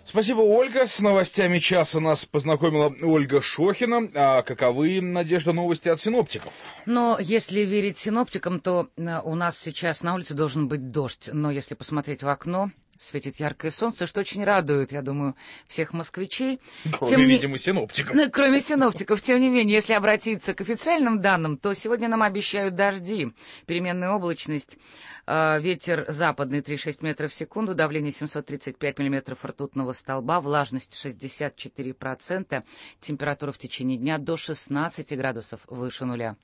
Спасибо, Ольга. С новостями часа нас познакомила Ольга Шохина. А каковы, Надежда, новости от синоптиков? Но если верить синоптикам, то у нас сейчас на улице должен быть дождь. Но если посмотреть в окно, светит яркое солнце, что очень радует, я думаю, всех москвичей. Видимо, синоптиков. Кроме синоптиков. Тем не менее, если обратиться к официальным данным, то сегодня нам обещают дожди, переменная облачность, ветер западный 3,6 метров в секунду, давление 735 миллиметров ртутного столба, влажность 64%, температура в течение дня до 16 градусов выше нуля.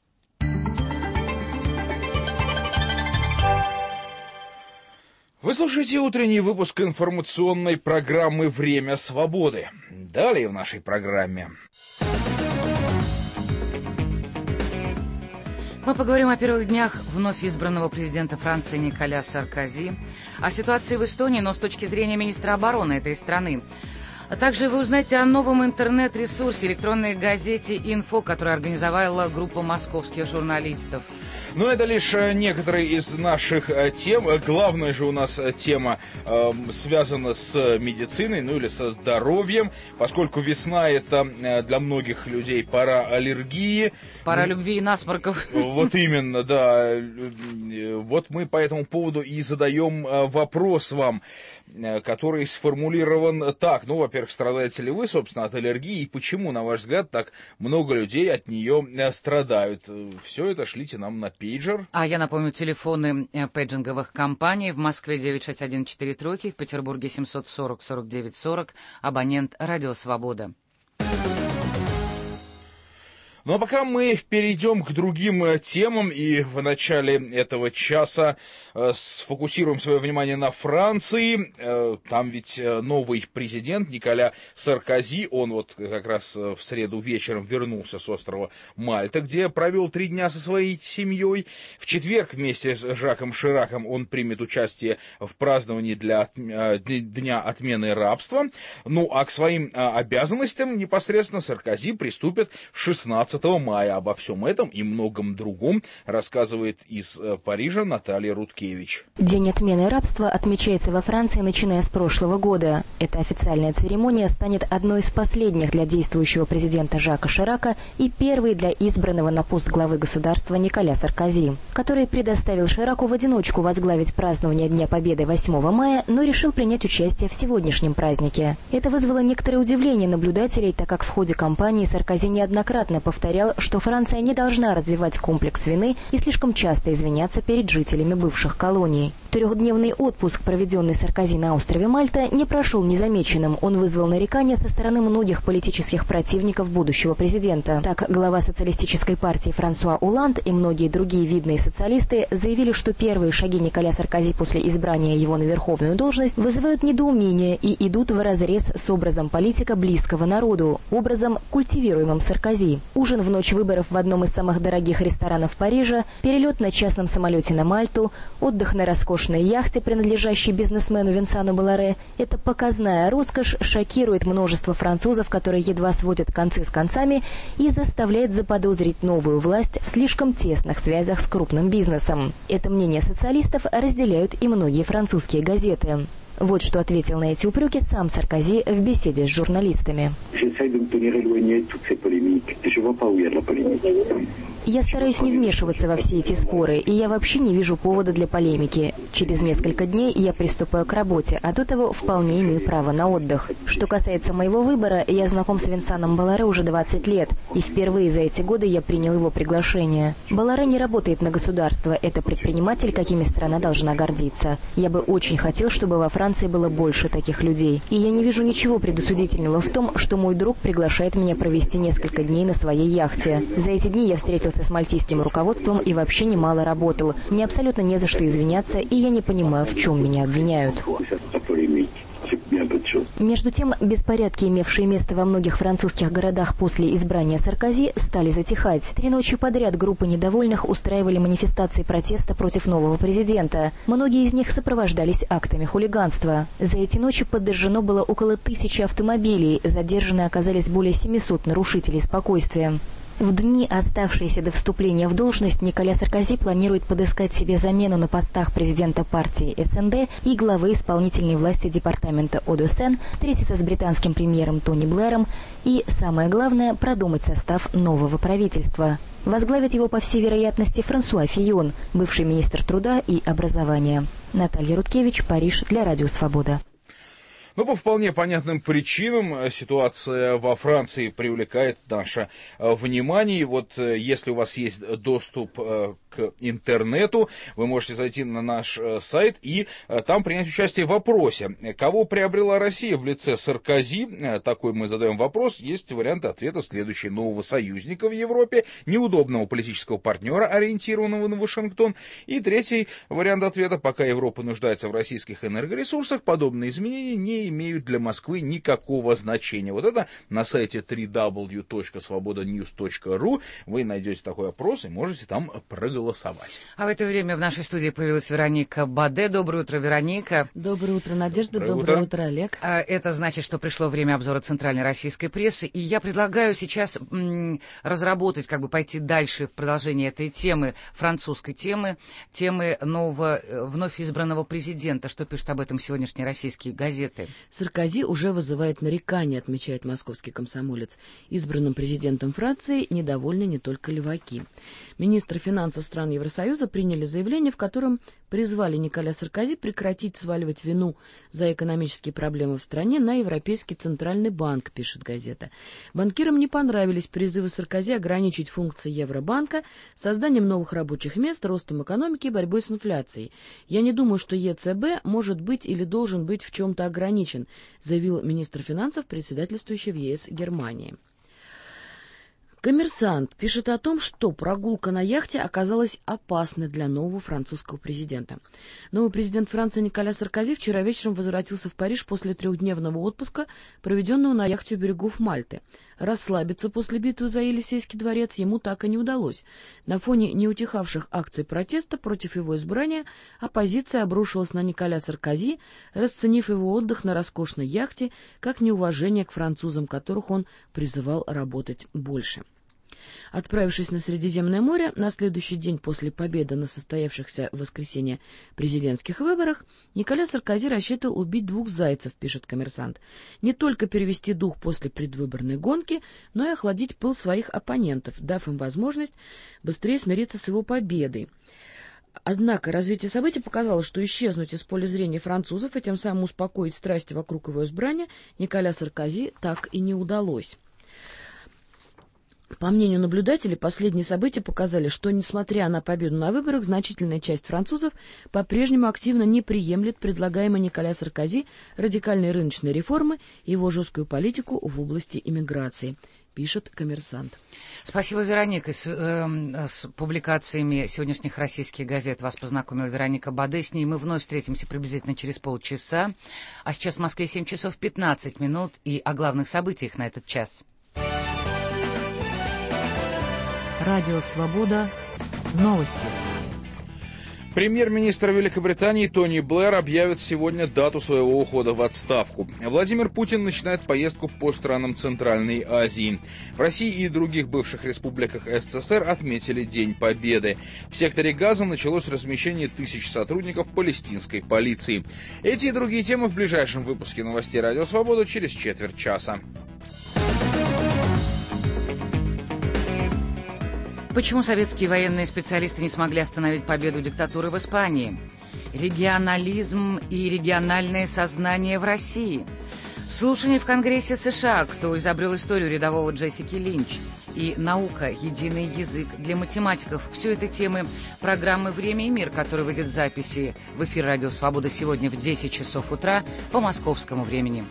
Вы слушаете утренний выпуск информационной программы «Время свободы». Далее в нашей программе. Мы поговорим о первых днях вновь избранного президента Франции Николя Саркози, о ситуации в Эстонии, но с точки зрения министра обороны этой страны. А также вы узнаете о новом интернет-ресурсе, электронной газете «Инфо», которую организовала группа московских журналистов. Но это лишь некоторые из наших тем. Главная же у нас тема связана с медициной, или со здоровьем, поскольку весна — это для многих людей пора аллергии. Пора любви и насморков. Вот именно, да. Вот мы по этому поводу и задаем вопрос вам, который сформулирован так. Во-первых, страдаете ли вы, собственно, от аллергии, и почему, на ваш взгляд, так много людей от нее страдают? Все это шлите нам на пейджер. А я напомню, телефоны пейджинговых компаний: в Москве 96143, в Петербурге 740-49-40, абонент «Радио Свобода». Ну а пока мы перейдем к другим темам, и в начале этого часа сфокусируем свое внимание на Франции. Там ведь новый президент Николя Саркози, он вот как раз в среду вечером вернулся с острова Мальта, где провел 3 дня со своей семьей. В четверг вместе с Жаком Шираком он примет участие в праздновании Дня отмены рабства. Ну а к своим обязанностям непосредственно Саркози приступит 16 мая. Обо всем этом и многом другом рассказывает из Парижа Наталья Рудкевич. День отмены рабства отмечается во Франции, начиная с прошлого года. Эта официальная церемония станет одной из последних для действующего президента Жака Ширака и первой для избранного на пост главы государства Николя Саркози, который предоставил Шираку в одиночку возглавить празднование Дня Победы 8 мая, но решил принять участие в сегодняшнем празднике. Это вызвало некоторое удивление наблюдателей, так как в ходе кампании Саркози неоднократно повторял, что Франция не должна развивать комплекс вины и слишком часто извиняться перед жителями бывших колоний. 3-дневный отпуск, проведенный Саркози на острове Мальта, не прошел незамеченным. Он вызвал нарекания со стороны многих политических противников будущего президента. Так, глава социалистической партии Франсуа Олланд и многие другие видные социалисты заявили, что первые шаги Николя Саркози после избрания его на верховную должность вызывают недоумение и идут вразрез с образом политика близкого народу, образом, культивируемым Саркози. Ужин в ночь выборов в одном из самых дорогих ресторанов Парижа, перелет на частном самолете на Мальту, отдых на роскошной яхте, принадлежащей бизнесмену Винсану Боларе. Эта показная роскошь шокирует множество французов, которые едва сводят концы с концами, и заставляет заподозрить новую власть в слишком тесных связях с крупным бизнесом. Это мнение социалистов разделяют и многие французские газеты. Вот что ответил на эти упреки сам Саркози в беседе с журналистами. Я стараюсь не вмешиваться во все эти споры, и я вообще не вижу повода для полемики. Через несколько дней я приступаю к работе, а до того вполне имею право на отдых. Что касается моего выбора, я знаком с Винсаном Боларе уже 20 лет, и впервые за эти годы я принял его приглашение. Боларе не работает на государство, это предприниматель, какими страна должна гордиться. Я бы очень хотел, чтобы во Франции было больше таких людей. И я не вижу ничего предосудительного в том, что мой друг приглашает меня провести несколько дней на своей яхте. За эти дни я встретился с мальтийским руководством и вообще немало работал. Мне абсолютно не за что извиняться, и я не понимаю, в чем меня обвиняют. Между тем, беспорядки, имевшие место во многих французских городах после избрания Саркози, стали затихать. 3 ночи подряд группы недовольных устраивали манифестации протеста против нового президента. Многие из них сопровождались актами хулиганства. За эти ночи подожжено было около 1000 автомобилей, задержаны оказались более 700 нарушителей спокойствия. В дни, оставшиеся до вступления в должность, Николя Саркози планирует подыскать себе замену на постах президента партии СНД и главы исполнительной власти департамента Одо-Сен, встретиться с британским премьером Тони Блэром и, самое главное, продумать состав нового правительства. Возглавит его, по всей вероятности, Франсуа Фийон, бывший министр труда и образования. Наталья Рудкевич, Париж, для Радио Свобода. Но по вполне понятным причинам ситуация во Франции привлекает наше внимание. И вот если у вас есть доступ к интернету, вы можете зайти на наш сайт и там принять участие в опросе. Кого приобрела Россия в лице Саркози? Такой мы задаем вопрос. Есть варианты ответа следующие: нового союзника в Европе, неудобного политического партнера, ориентированного на Вашингтон. И третий вариант ответа: пока Европа нуждается в российских энергоресурсах, подобные изменения не имеют для Москвы никакого значения. Вот это на сайте www.svobodanews.ru вы найдете такой опрос и можете там проголосовать. А в это время в нашей студии появилась Вероника Баде. Доброе утро, Вероника. Доброе утро, Надежда. Доброе утро, Олег. Это значит, что пришло время обзора центральной российской прессы, и я предлагаю сейчас разработать, пойти дальше в продолжение этой темы, французской темы нового, вновь избранного президента. Что пишут об этом сегодняшние российские газеты? Саркози уже вызывает нарекания, отмечает московский комсомолец. Избранным президентом Франции недовольны не только леваки. Министры финансов стран Евросоюза приняли заявление, в котором призвали Николя Саркози прекратить сваливать вину за экономические проблемы в стране на Европейский центральный банк, пишет газета. Банкирам не понравились призывы Саркози ограничить функции Евробанка созданием новых рабочих мест, ростом экономики и борьбой с инфляцией. «Я не думаю, что ЕЦБ может быть или должен быть в чем-то ограничен», заявил министр финансов, председательствующий в ЕС Германии. «Коммерсант» пишет о том, что прогулка на яхте оказалась опасной для нового французского президента. Новый президент Франции Николя Саркози вчера вечером возвратился в Париж после трехдневного отпуска, проведенного на яхте у берегов Мальты. Расслабиться после битвы за Елисейский дворец ему так и не удалось. На фоне неутихавших акций протеста против его избрания оппозиция обрушилась на Николя Саркози, расценив его отдых на роскошной яхте как неуважение к французам, которых он призывал работать больше. Отправившись на Средиземное море на следующий день после победы на состоявшихся в воскресенье президентских выборах, Николя Саркози рассчитывал убить 2 зайцев, пишет «Коммерсант». Не только перевести дух после предвыборной гонки, но и охладить пыл своих оппонентов, дав им возможность быстрее смириться с его победой. Однако развитие событий показало, что исчезнуть из поля зрения французов и тем самым успокоить страсти вокруг его избрания Николя Саркози так и не удалось. По мнению наблюдателей, последние события показали, что, несмотря на победу на выборах, значительная часть французов по-прежнему активно не приемлет предлагаемые Николя Саркози радикальные рыночные реформы и его жесткую политику в области иммиграции, пишет «Коммерсант». Спасибо, Вероника. С публикациями сегодняшних российских газет вас познакомила Вероника Баде. С ней мы вновь встретимся приблизительно через полчаса. А сейчас в Москве 7 часов 15 минут и о главных событиях на этот час. Радио «Свобода». Новости. Премьер-министр Великобритании Тони Блэр объявит сегодня дату своего ухода в отставку. Владимир Путин начинает поездку по странам Центральной Азии. В России и других бывших республиках СССР отметили День Победы. В секторе Газа началось размещение тысяч сотрудников палестинской полиции. Эти и другие темы в ближайшем выпуске новостей «Радио Свобода» через четверть часа. Почему советские военные специалисты не смогли остановить победу диктатуры в Испании? Регионализм и региональное сознание в России. Слушание в Конгрессе США, кто изобрел историю рядового Джессики Линч. И наука, единый язык для математиков. Все это темы программы «Время и мир», которая выйдет в записи в эфир «Радио Свобода» сегодня в 10 часов утра по московскому времени.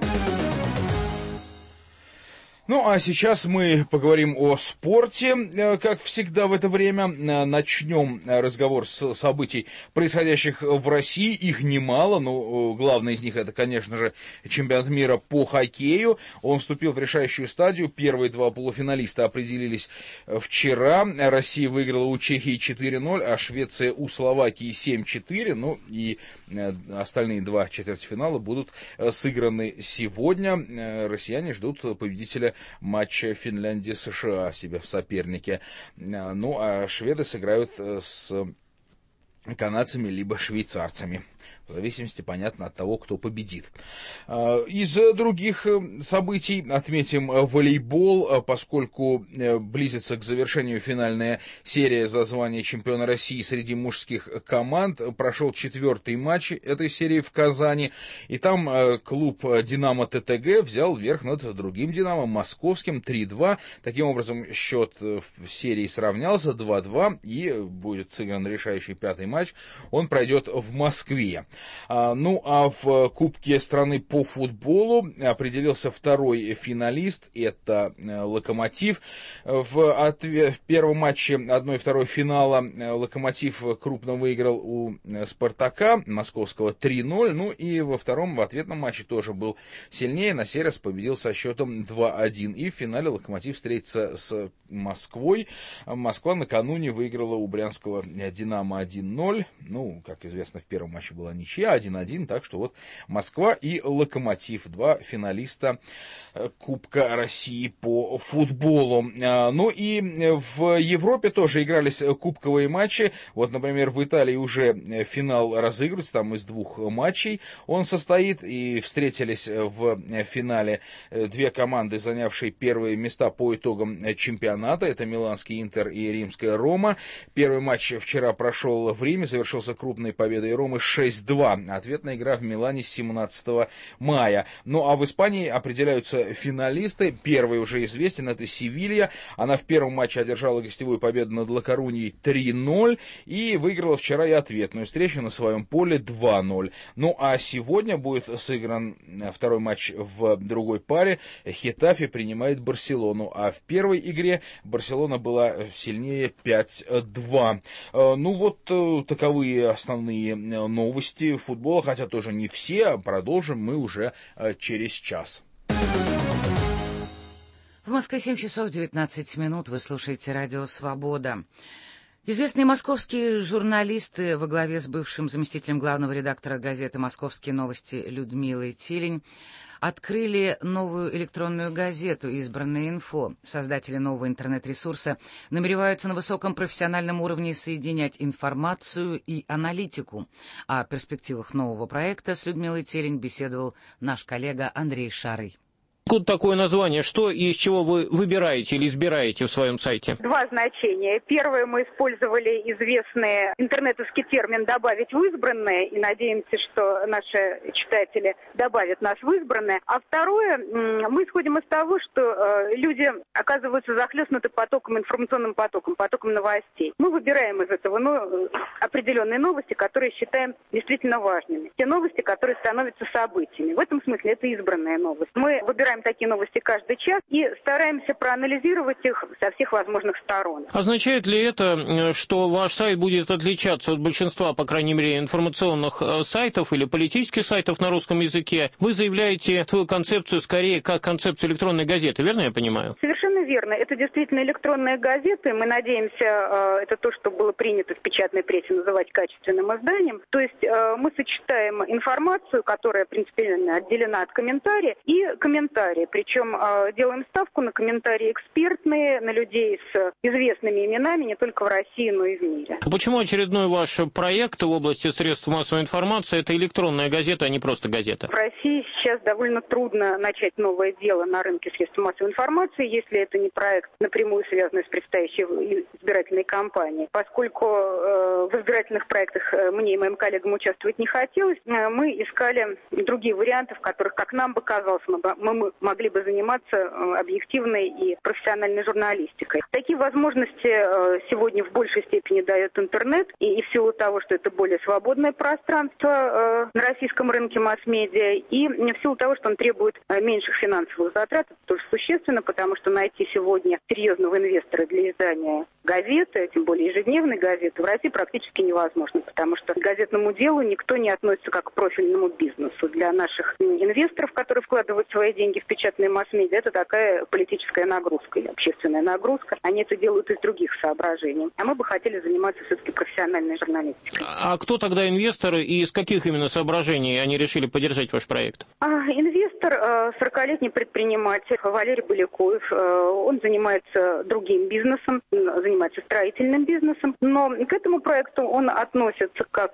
Ну, а сейчас мы поговорим о спорте, как всегда в это время. Начнем разговор с событий, происходящих в России. Их немало, но главное из них это, конечно же, чемпионат мира по хоккею. Он вступил в решающую стадию. Первые 2 полуфиналиста определились вчера. Россия выиграла у Чехии 4-0, а Швеция у Словакии 7-4. Ну, и остальные 2 четвертьфинала будут сыграны сегодня. Россияне ждут победителя матч Финляндии-США себе в сопернике. Ну, а шведы сыграют с канадцами либо швейцарцами. В зависимости, понятно, от того, кто победит. Из других событий отметим волейбол, поскольку близится к завершению финальная серия за звание чемпиона России среди мужских команд. Прошел 4-й матч этой серии в Казани, и там клуб «Динамо ТТГ» взял верх над другим «Динамо» московским 3-2. Таким образом, счет в серии сравнялся 2-2, и будет сыгран решающий 5-й матч. Он пройдет в Москве. Ну, а в Кубке страны по футболу определился второй финалист, это «Локомотив». В первом матче 1/2 финала «Локомотив» крупно выиграл у «Спартака» московского 3-0, ну и во втором, в ответном матче тоже был сильнее, на сей раз победил со счетом 2-1, и в финале «Локомотив» встретится с Москвой. Москва накануне выиграла у брянского «Динамо» 1-0, ну, как известно, в первом матче была ничья 1-1, так что вот Москва и «Локомотив», два финалиста Кубка России по футболу. Ну и в Европе тоже игрались кубковые матчи. Вот, например, в Италии уже финал разыгрывается, там из 2 матчей он состоит, и встретились в финале две команды, занявшие первые места по итогам чемпионата. Это миланский «Интер» и римская «Рома». Первый матч вчера прошел в Риме, завершился крупной победой «Ромы» 6-2. Ответная игра в Милане 17 мая. Ну а в Испании определяются финалисты. Первый уже известен, это «Севилья». Она в первом матче одержала гостевую победу над «Ла Коруньей» 3-0 и выиграла вчера и ответную встречу на своем поле 2-0. Ну а сегодня будет сыгран второй матч в другой паре. «Хетафе» принимает «Барселону», а в первой игре «Барселона» была сильнее 5-2. Ну вот таковые основные новости футбола, хотя тоже не все. Продолжим мы уже через час. В Москве 7 часов 19 минут. Вы слушаете радио «Свобода». Известные московские журналисты во главе с бывшим заместителем главного редактора газеты «Московские новости» Людмилой Тилень открыли новую электронную газету «Избранное инфо». Создатели нового интернет-ресурса намереваются на высоком профессиональном уровне соединять информацию и аналитику. О перспективах нового проекта с Людмилой Тилень беседовал наш коллега Андрей Шарый. Откуда такое название? Что и из чего вы выбираете или избираете в своем сайте? 2 значения. Первое, мы использовали известный интернетовский термин «добавить в избранное», и надеемся, что наши читатели добавят нас в избранное. А второе, мы исходим из того, что люди оказываются захлестнуты информационным потоком новостей. Мы выбираем из этого определенные новости, которые считаем действительно важными. Те новости, которые становятся событиями. В этом смысле это избранная новость. Мы выбираем такие новости каждый час и стараемся проанализировать их со всех возможных сторон. Означает ли это, что ваш сайт будет отличаться от большинства, по крайней мере, информационных сайтов или политических сайтов на русском языке? Вы заявляете свою концепцию скорее как концепцию электронной газеты, верно я понимаю? Совершенно верно. Это действительно электронные газеты. Мы надеемся, это то, что было принято в печатной прессе называть качественным изданием. То есть мы сочетаем информацию, которая принципиально отделена от комментария, и комментарии. Причем делаем ставку на комментарии экспертные, на людей с известными именами не только в России, но и в мире. Почему очередной ваш проект в области средств массовой информации – это электронная газета, а не просто газета? В России сейчас довольно трудно начать новое дело на рынке средств массовой информации, если это не проект, напрямую связанный с предстоящей избирательной кампанией. Поскольку в избирательных проектах мне и моим коллегам участвовать не хотелось, мы искали другие варианты, в которых, как нам бы казалось, мы могли бы заниматься объективной и профессиональной журналистикой. Такие возможности сегодня в большей степени дает интернет, и в силу того, что это более свободное пространство на российском рынке масс-медиа, и в силу того, что он требует меньших финансовых затрат, это тоже существенно, потому что найти найти сегодня серьезного инвестора для издания газеты, тем более ежедневной газеты, в России практически невозможно, потому что к газетному делу никто не относится как к профильному бизнесу. Для наших инвесторов, которые вкладывают свои деньги в печатные масс-медиа, это такая политическая нагрузка или общественная нагрузка. Они это делают из других соображений. А мы бы хотели заниматься все-таки профессиональной журналистикой. А кто тогда инвесторы и из каких именно соображений они решили поддержать ваш проект? Инвестор, 40-летний предприниматель Валерий Балякоев. Он занимается другим бизнесом, занимается строительным бизнесом, но к этому проекту он относится как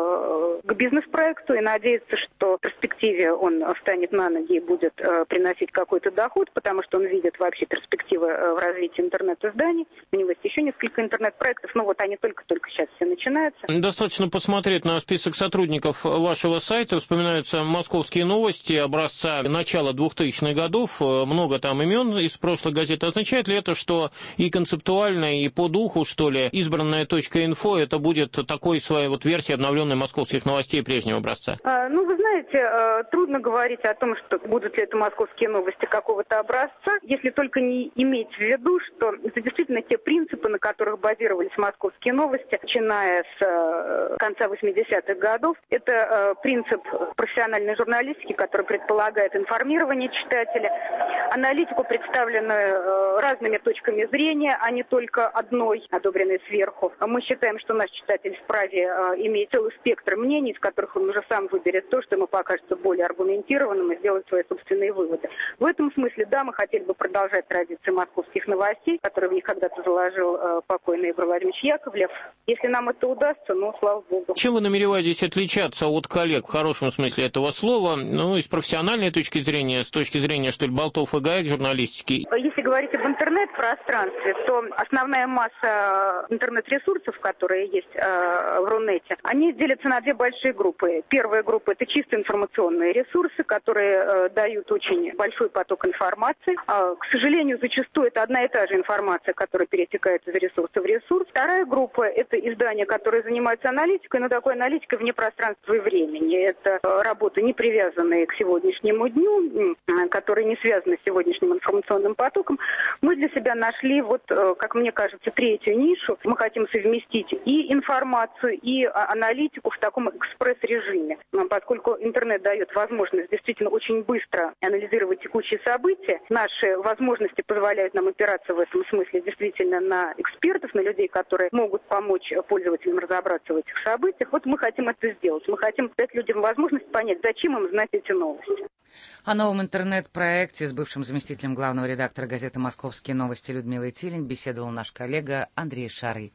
к бизнес-проекту и надеется, что в перспективе он встанет на ноги и будет приносить какой-то доход, потому что он видит вообще перспективы в развитии интернет-изданий. У него есть еще несколько интернет-проектов, но вот они только-только сейчас все начинаются. Достаточно посмотреть на список сотрудников вашего сайта. Вспоминаются «Московские новости» образца начала 2000-х годов. Много там имен из прошлой газеты. Означает ли это, что и концептуально, и по духу, что ли, избранная .инфо это будет такой своей вот версии обновленной «Московских новостей» прежнего образца? Вы знаете, трудно говорить о том, что будут ли это «Московские новости» какого-то образца, если только не иметь в виду, что это действительно те принципы, на которых базировались «Московские новости», начиная с конца 80-х годов. Это принцип профессиональной журналистики, который предполагает информирование читателя, аналитику, представленную разными точками зрения, а не только одной, одобренной сверху. Мы считаем, что наш читатель вправе иметь целый спектр мнений, из которых он уже сам выберет то, что ему покажется более аргументированным, и сделать свои собственные выводы. В этом смысле, да, мы хотели бы продолжать традиции «Московских новостей», которые в них когда-то заложил покойный Игорь Владимирович Яковлев. Если нам это удастся, слава богу. Чем вы намереваетесь отличаться от коллег в хорошем смысле этого слова, с профессиональной точки зрения, с точки зрения, что ли, болтов и гаек журналистики? Если говорить об интернет-пространстве, то основная масса интернет-ресурсов, которые есть в Рунете, они делятся на две большие группы. Первая группа – это чисто информационные ресурсы, которые дают очень большой поток информации. К сожалению, зачастую это одна и та же информация, которая перетекает из ресурса в ресурс. Вторая группа – это издания, которые занимаются аналитикой, но такой аналитикой вне пространства и времени. Это работы, не привязанные к сегодняшнему дню, которые не связаны с сегодняшним информационным потоком. Мы для себя нашли, как мне кажется, третью нишу. Мы хотим совместить и информацию, и аналитику в таком экспресс-режиме. Поскольку интернет дает возможность действительно очень быстро анализировать текущие события, наши возможности позволяют нам опираться в этом смысле действительно на экспертов, на людей, которые могут помочь пользователям разобраться в этих событиях. Мы хотим это сделать. Мы хотим дать людям возможность понять, зачем им знать эти новости. О новом интернет-проекте с бывшим заместителем главного редактора газеты «Московские новости» Людмилой Тилин беседовал наш коллега Андрей Шарый.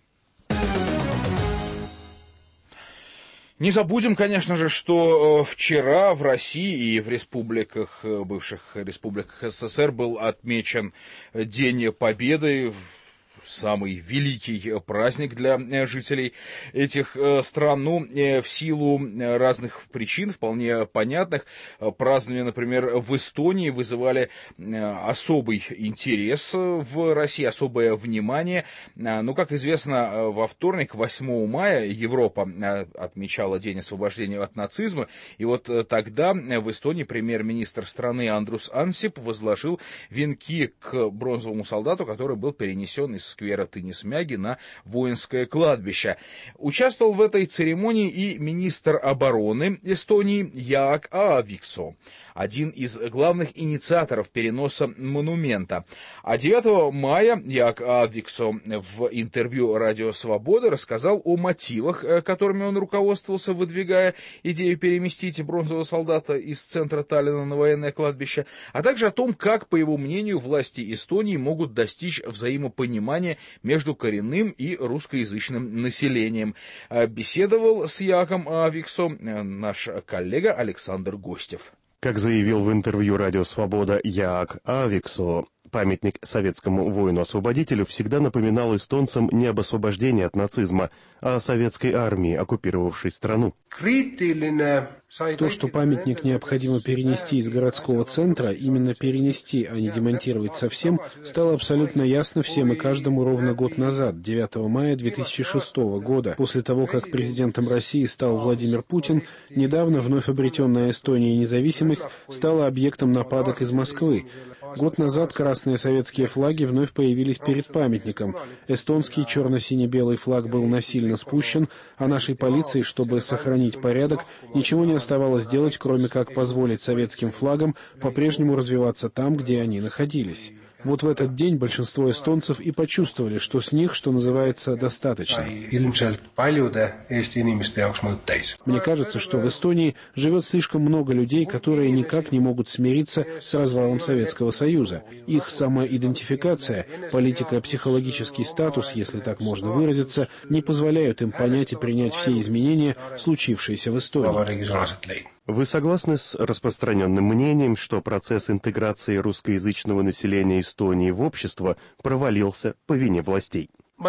Не забудем, конечно же, что вчера в России и в республиках, бывших республиках СССР был отмечен День Победы, самый великий праздник для жителей этих стран. В силу разных причин, вполне понятных, празднования, например, в Эстонии вызывали особый интерес в России, особое внимание. Как известно, во вторник, 8 мая, Европа отмечала День освобождения от нацизма, и тогда в Эстонии премьер-министр страны Андрус Ансип возложил венки к бронзовому солдату, который был перенесен из сквера Тынисмяги на воинское кладбище. Участвовал в этой церемонии и министр обороны Эстонии Jaak Aaviksoo, один из главных инициаторов переноса монумента. А 9 мая Jaak Aaviksoo в интервью «Радио Свобода» рассказал о мотивах, которыми он руководствовался, выдвигая идею переместить бронзового солдата из центра Таллина на военное кладбище, а также о том, как, по его мнению, власти Эстонии могут достичь взаимопонимания между коренным и русскоязычным населением. Беседовал с Jaakом Aaviksoo наш коллега Александр Гостев. Как заявил в интервью «Радио Свобода» Jaak Aaviksoo, памятник советскому воину-освободителю всегда напоминал эстонцам не об освобождении от нацизма, а о советской армии, оккупировавшей страну. То, что памятник необходимо перенести из городского центра, именно перенести, а не демонтировать совсем, стало абсолютно ясно всем и каждому ровно год назад, 9 мая 2006 года. После того, как президентом России стал Владимир Путин, недавно вновь обретенная Эстонией независимость стала объектом нападок из Москвы. Год назад красные советские флаги вновь появились перед памятником. Эстонский черно-сине-белый флаг был насильно спущен, а нашей полиции, чтобы сохранить порядок, ничего не оставалось делать, кроме как позволить советским флагам по-прежнему развиваться там, где они находились. Вот в этот день большинство эстонцев и почувствовали, что с них, что называется, достаточно. Мне кажется, что в Эстонии живет слишком много людей, которые никак не могут смириться с развалом Советского Союза. Их самоидентификация, политико-психологический статус, если так можно выразиться, не позволяют им понять и принять все изменения, случившиеся в Эстонии. Вы согласны с распространенным мнением, что процесс интеграции русскоязычного населения Эстонии в общество провалился по вине властей?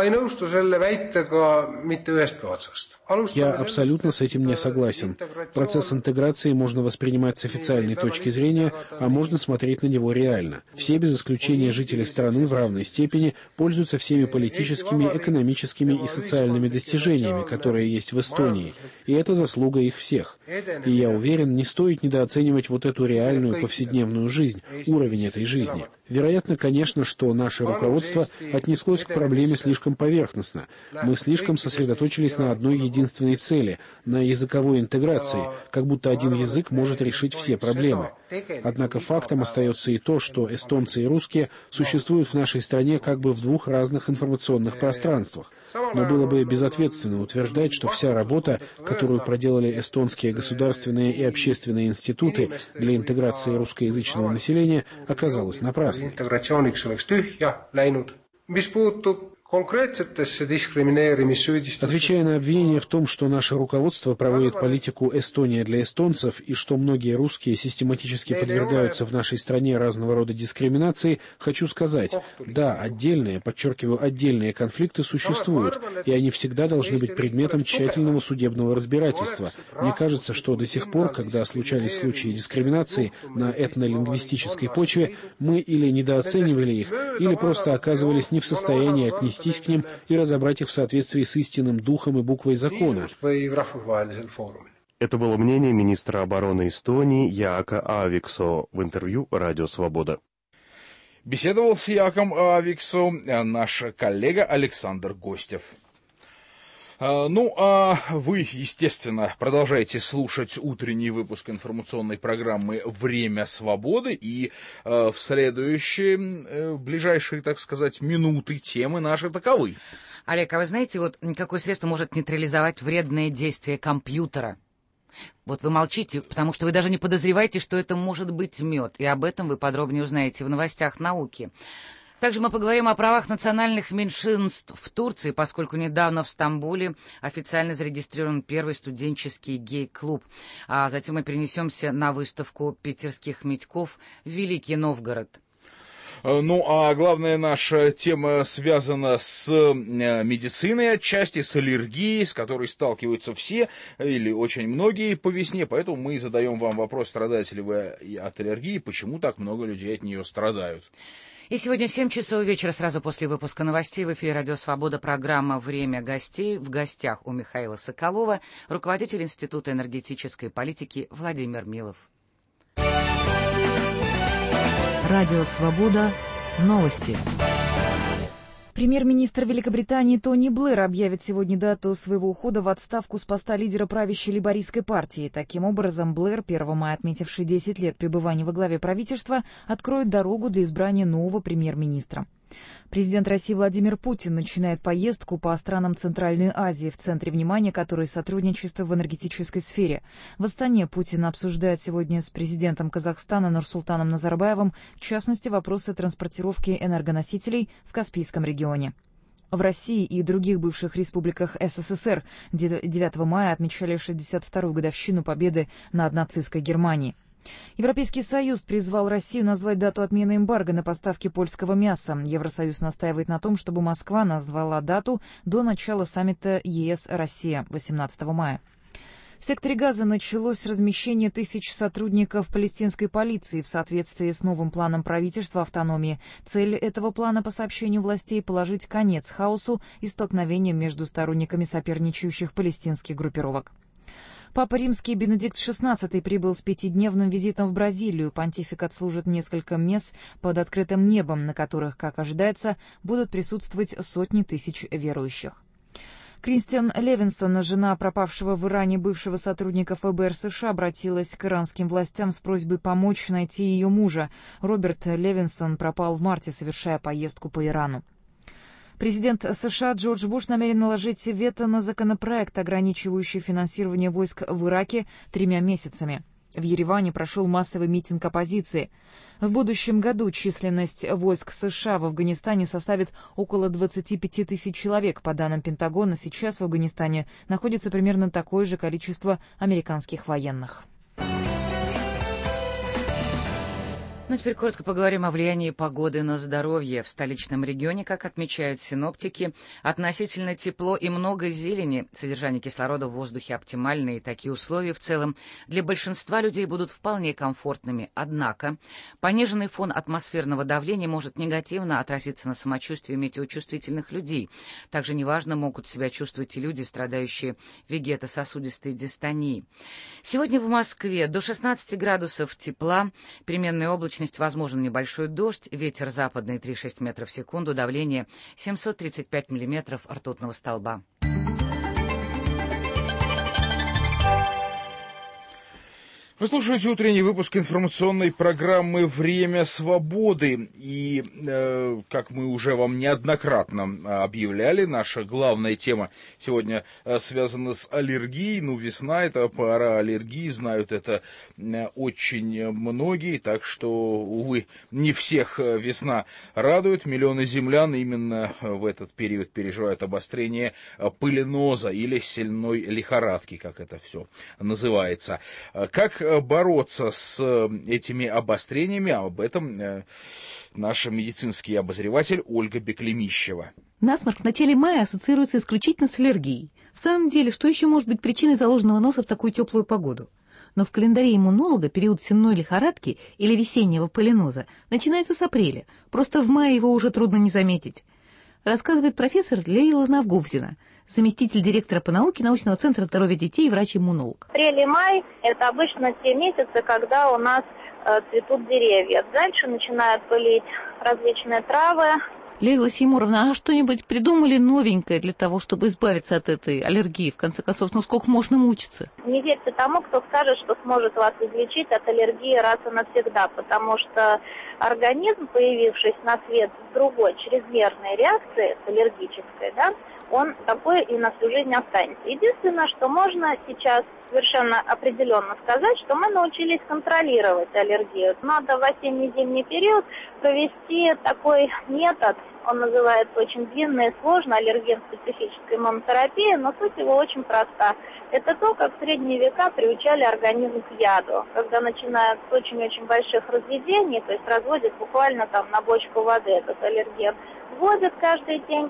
Я абсолютно с этим не согласен. Процесс интеграции можно воспринимать с официальной точки зрения, а можно смотреть на него реально. Все без исключения жители страны в равной степени пользуются всеми политическими, экономическими и социальными достижениями, которые есть в Эстонии, и это заслуга их всех. И я уверен, не стоит недооценивать вот эту реальную повседневную жизнь, уровень этой жизни. Вероятно, конечно, что наше руководство отнеслось к проблеме слишком поверхностно. Мы слишком сосредоточились на одной единственной цели — на языковой интеграции, как будто один язык может решить все проблемы. Однако фактом остается и то, что эстонцы и русские существуют в нашей стране как бы в двух разных информационных пространствах. Но было бы безответственно утверждать, что вся работа, которую проделали эстонские государственные и общественные институты для интеграции русскоязычного населения, оказалась напрасной. Отвечая на обвинение в том, что наше руководство проводит политику «Эстония для эстонцев» и что многие русские систематически подвергаются в нашей стране разного рода дискриминации, хочу сказать, да, отдельные, подчеркиваю, отдельные конфликты существуют, и они всегда должны быть предметом тщательного судебного разбирательства. Мне кажется, что до сих пор, когда случались случаи дискриминации на этнолингвистической почве, мы или недооценивали их, или просто оказывались не в состоянии отнестись к ним и разобрать их в соответствии с истинным духом и буквой закона. Это было мнение министра обороны Эстонии Яака Aaviksoo в интервью «Радио Свобода». Беседовал с Яаком Aaviksoo наш коллега Александр Гостев. Ну, а вы, естественно, продолжаете слушать утренний выпуск информационной программы «Время свободы», и в следующие, ближайшие, так сказать, минуты темы наши таковы. Олег, а вы знаете, вот какое средство может нейтрализовать вредные действия компьютера? Вот вы молчите, потому что вы даже не подозреваете, что это может быть мед, и об этом вы подробнее узнаете в новостях науки. Также мы поговорим о правах национальных меньшинств в Турции, поскольку недавно в Стамбуле официально зарегистрирован первый студенческий гей-клуб. А затем мы перенесемся на выставку питерских медьков в Великий Новгород. Ну, а главная наша тема связана с медициной отчасти, с аллергией, с которой сталкиваются все или очень многие по весне. Поэтому мы задаем вам вопрос, страдаете ли вы от аллергии, почему так много людей от нее страдают. И сегодня в 7 часов вечера, сразу после выпуска новостей, в эфире «Радио Свобода» программа «Время гостей». В гостях у Михаила Соколова, руководитель Института энергетической политики Владимир Милов. «Радио Свобода». Новости. Премьер-министр Великобритании Тони Блэр объявит сегодня дату своего ухода в отставку с поста лидера правящей лейбористской партии. Таким образом, Блэр, 1 мая отметивший 10 лет пребывания во главе правительства, откроет дорогу для избрания нового премьер-министра. Президент России Владимир Путин начинает поездку по странам Центральной Азии, в центре внимания которой сотрудничество в энергетической сфере. В Астане Путин обсуждает сегодня с президентом Казахстана Нурсултаном Назарбаевым, в частности, вопросы транспортировки энергоносителей в Каспийском регионе. В России и других бывших республиках СССР 9 мая отмечали 62-ю годовщину победы над нацистской Германией. Европейский Союз призвал Россию назвать дату отмены эмбарго на поставки польского мяса. Евросоюз настаивает на том, чтобы Москва назвала дату до начала саммита ЕС-Россия 18 мая. В секторе Газа началось размещение тысяч сотрудников палестинской полиции в соответствии с новым планом правительства автономии. Цель этого плана, по сообщению властей, положить конец хаосу и столкновениям между сторонниками соперничающих палестинских группировок. Папа Римский Бенедикт XVI прибыл с 5-дневным визитом в Бразилию. Понтифик отслужит несколько месс под открытым небом, на которых, как ожидается, будут присутствовать сотни тысяч верующих. Кристиан Левинсон, жена пропавшего в Иране бывшего сотрудника ФБР США, обратилась к иранским властям с просьбой помочь найти ее мужа. Роберт Левинсон пропал в марте, совершая поездку по Ирану. Президент США Джордж Буш намерен наложить вето на законопроект, ограничивающий финансирование войск в Ираке 3 месяцами. В Ереване прошел массовый митинг оппозиции. В будущем году численность войск США в Афганистане составит около 25 тысяч человек. По данным Пентагона, сейчас в Афганистане находится примерно такое же количество американских военных. Ну, теперь коротко поговорим о влиянии погоды на здоровье. В столичном регионе, как отмечают синоптики, относительно тепло и много зелени. Содержание кислорода в воздухе оптимальное, и такие условия в целом для большинства людей будут вполне комфортными. Однако пониженный фон атмосферного давления может негативно отразиться на самочувствии метеочувствительных людей. Также неважно могут себя чувствовать и люди, страдающие вегетососудистой дистонией. Сегодня в Москве до 16 градусов тепла, переменная облачность, возможен небольшой дождь, ветер западный 3,6 метров в секунду, давление 735 миллиметров ртутного столба. Вы слушаете утренний выпуск информационной программы «Время свободы». И, как мы уже вам неоднократно объявляли, наша главная тема сегодня связана с аллергией. Ну, весна — это пора аллергии, знают это очень многие. Так что, увы, не всех весна радует. Миллионы землян именно в этот период переживают обострение пыленоза или сильной лихорадки, как это все называется. Как бороться с этими обострениями? Об этом наша медицинский обозреватель Ольга Беклемищева. Насморк в начале мая ассоциируется исключительно с аллергией. В самом деле, что еще может быть причиной заложенного носа в такую теплую погоду? Но в календаре иммунолога период сенной лихорадки или весеннего пыленоза начинается с апреля. Просто в мае его уже трудно не заметить. Рассказывает профессор Лейла Навгувзина, заместитель директора по науке научного центра здоровья детей и врач-иммунолог. Апрель и май – это обычно те месяцы, когда у нас цветут деревья. Дальше начинают пылить различные травы. Лейла Сеймуровна, а что-нибудь придумали новенькое для того, чтобы избавиться от этой аллергии? В конце концов, ну сколько можно мучиться? Не верьте тому, кто скажет, что сможет вас излечить от аллергии раз и навсегда, потому что организм, появившись на свет с другой чрезмерной реакцией, с аллергической, да, он такой и на всю жизнь останется. Единственное, что можно сейчас совершенно определенно сказать, что мы научились контролировать аллергию. Надо в осенне-зимний период провести такой метод, он называется очень длинный и сложный, аллерген-специфическая иммунотерапия, но суть его очень проста. Это то, как в средние века приучали организм к яду. Когда начинают с очень-очень больших разведений, то есть разводят буквально там на бочку воды этот аллерген, вводят каждый день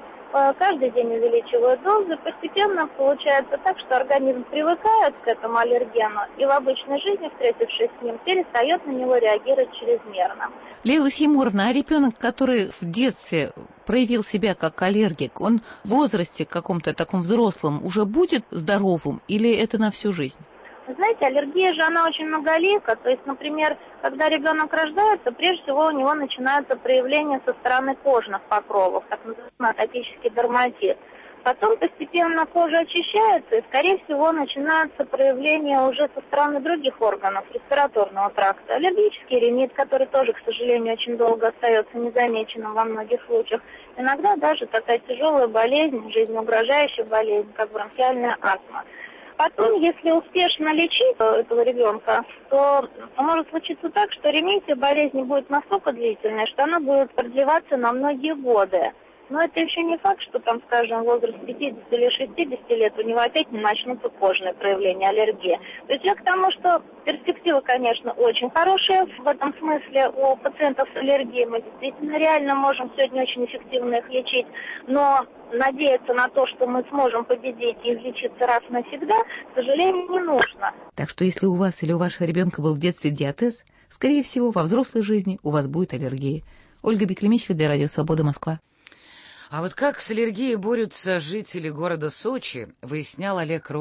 увеличивают дозы, постепенно получается так, что организм привыкает к этому аллергену и в обычной жизни, встретившись с ним, перестает на него реагировать чрезмерно. Лейла Сеймуровна, а ребенок, который в детстве проявил себя как аллергик, он в возрасте каком-то таком взрослом уже будет здоровым или это на всю жизнь? Знаете, аллергия же, она очень многолика. То есть, например, когда ребенок рождается, прежде всего у него начинаются проявления со стороны кожных покровов, так называемый атопический дерматит. Потом постепенно кожа очищается, и, скорее всего, начинаются проявления уже со стороны других органов респираторного тракта. Аллергический ринит, который тоже, к сожалению, очень долго остается незамеченным во многих случаях. Иногда даже такая тяжелая болезнь, жизнеугрожающая болезнь, как бронхиальная астма. Потом, если успешно лечить этого ребенка, то может случиться так, что ремиссия болезни будет настолько длительная, что она будет продлеваться на многие годы. Но это еще не факт, что там, скажем, в возрасте 50 или 60 лет у него опять не начнутся кожные проявления аллергии. То есть я к тому, что перспективы, конечно, очень хорошие в этом смысле у пациентов с аллергией. Мы действительно реально можем сегодня очень эффективно их лечить, но надеяться на то, что мы сможем победить и излечиться раз и навсегда, к сожалению, не нужно. Так что если у вас или у вашего ребенка был в детстве диатез, скорее всего, во взрослой жизни у вас будет аллергия. Ольга Беклемищева для Радио Свобода, Москва. А вот как с аллергией борются жители города Сочи, выяснял Олег Родин.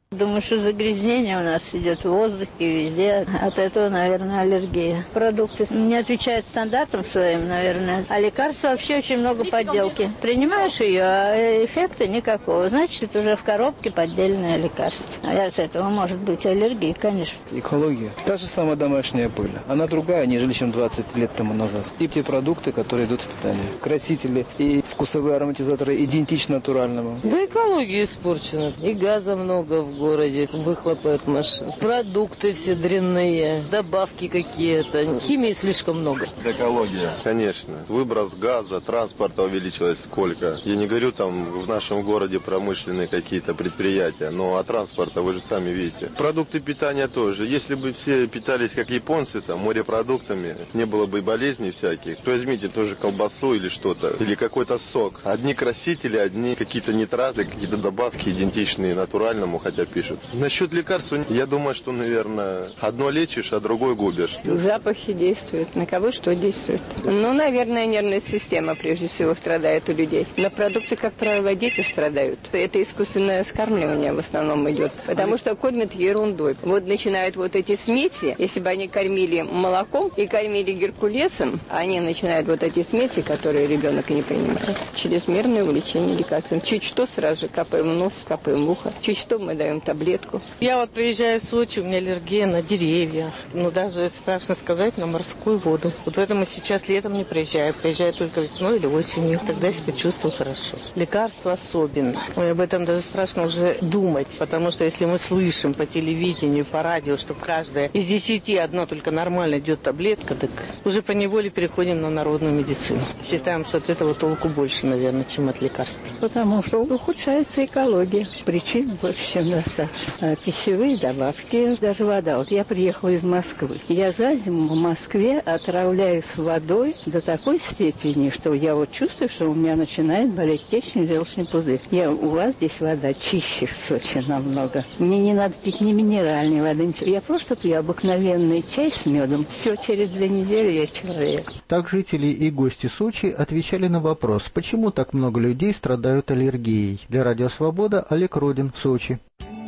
Думаю, что загрязнение у нас идет в воздухе, везде. От этого, наверное, аллергия. Продукты не отвечают стандартам своим, наверное. А лекарства вообще очень много подделки. Принимаешь ее, а эффекта никакого. Значит, это уже в коробке поддельное лекарство. А от этого может быть аллергия, конечно. Экология. Та же самая домашняя пыль. Она другая, нежели чем 20 лет тому назад. И те продукты, которые идут в питание. Красители и вкусовые ароматизаторы идентичны натуральному. Да экология испорчена. И газа много в городе, выхлопы от машин. Продукты все дрянные, добавки какие-то. Химии слишком много. Экология, конечно. Выброс газа, транспорта увеличилось сколько. Я не говорю, там в нашем городе промышленные какие-то предприятия, но от транспорта вы же сами видите. Продукты питания тоже. Если бы все питались как японцы, там, морепродуктами, не было бы и болезней всяких. То возьмите тоже колбасу или что-то, или какой-то сок. Одни красители, одни какие-то нитраты, какие-то добавки идентичные натуральному, хотя пишут. Насчет лекарств, я думаю, что, наверное, одно лечишь, а другое губишь. Запахи действуют. На кого что действует? Ну, наверное, нервная система прежде всего страдает у людей. На продукты, как правило, дети страдают. Это искусственное скармливание в основном идет. Потому что кормят ерундой. Вот начинают вот эти смеси, если бы они кормили молоком и кормили геркулесом, они начинают вот эти смеси, которые ребенок не принимает. Чрезмерное увлечение лекарством. Чуть что сразу же капаем в нос, капаем в ухо. Чуть что мы даем таблетку. Я вот приезжаю в Сочи, у меня аллергия на деревья. Ну, даже страшно сказать, на морскую воду. Вот поэтому сейчас летом не приезжаю. Приезжаю только весной или осенью. Тогда себя чувствую хорошо. Лекарства особенно. Ой, об этом даже страшно уже думать. Потому что если мы слышим по телевидению, по радио, что каждая из 10 одна только нормально идет таблетка, так уже поневоле переходим на народную медицину. Считаем, что от этого толку больше, наверное, чем от лекарств. Потому что ухудшается экология. Причин больше, чем достаточно. Пищевые добавки, даже вода. Вот я приехала из Москвы. Я за зиму в Москве отравляюсь водой до такой степени, что я вот чувствую, что у меня начинает болеть печень, желчный пузырь. У вас здесь вода чище в Сочи намного. Мне не надо пить ни минеральной воды, ничего. Я просто пью обыкновенный чай с медом. Все, через 2 недели я человек. Так жители и гости Сочи отвечали на вопрос, почему так много людей страдают аллергией. Для Радио Свобода Олег Родин, Сочи.